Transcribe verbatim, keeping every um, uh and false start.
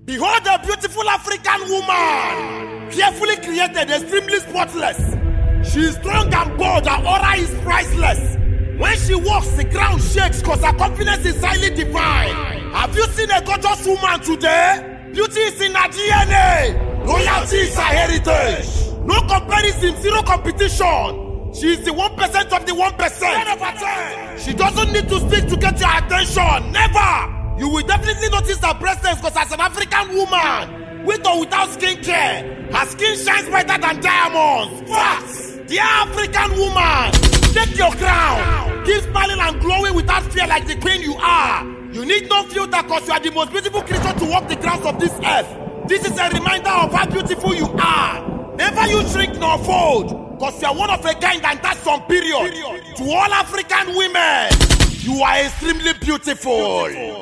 Behold a beautiful African woman, carefully created, extremely spotless. She is strong and bold, her aura is priceless. When she walks, the ground shakes because her confidence is highly divine. Have you seen a gorgeous woman today? Beauty is in her D N A. Royalty is her heritage. No comparison, zero competition. She is the one percent of the one percent. She doesn't need to speak to get your attention. Never. You will definitely notice her presence because as an African woman, with or without skincare, her skin shines brighter than diamonds. Facts. Dear African woman, take your crown. Keep smiling and glowing without fear like the queen you are. You need no filter because you are the most beautiful creature to walk the grounds of this earth. This is a reminder of how beautiful you are. Never you shrink nor fold because you are one of a kind and that's some period. To all African women, you are extremely beautiful. beautiful.